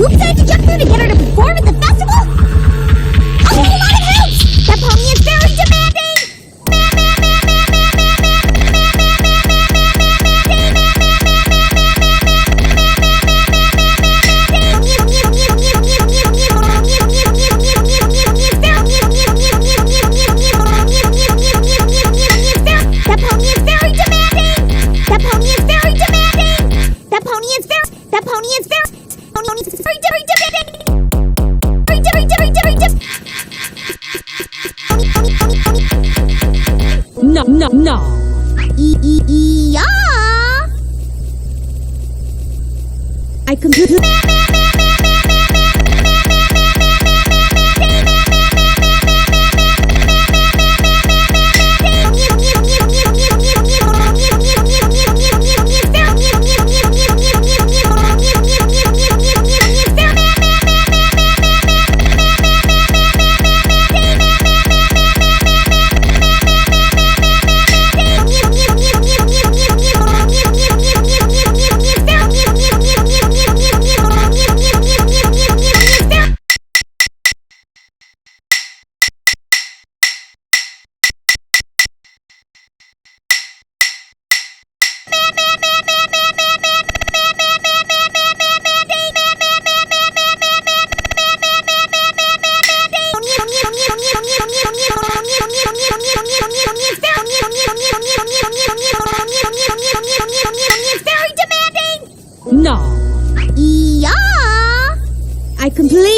You decided to jump through to get her to perform at the festival? A whole lot of hoops! That pony is very demanding! No. Yeah. I completely. No. Yeah. I completely.